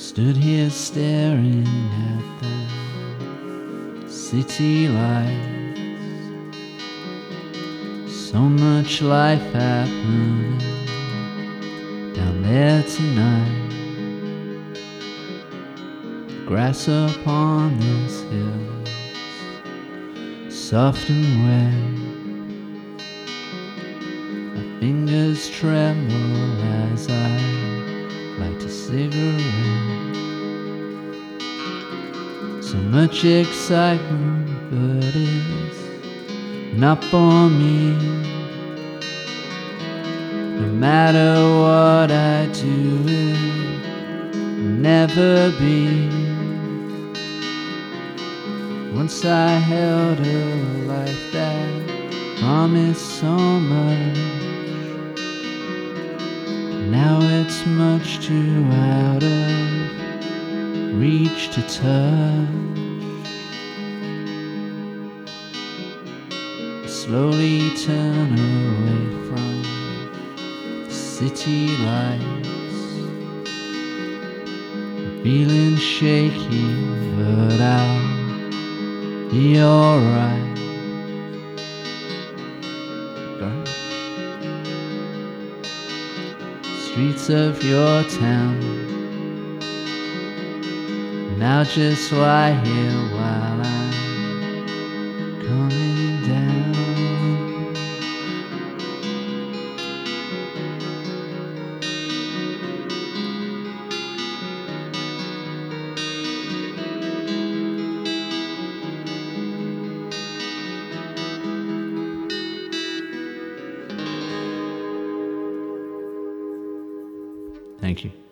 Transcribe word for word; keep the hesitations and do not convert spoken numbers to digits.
Stood here staring at the city lights. So much life happening down there tonight. The grass upon this hill, soft and wet. My fingers tremble as I light a cigarette. So much excitement, but it's not for me. No matter what I do, it'll never be. Once I held a life that promised so much. Now it's much too out of reach to touch. I slowly turn away from the city lights. I'm feeling shaky, but I'll be alright. Streets of your town now just lie here while I'm coming down. Thank you.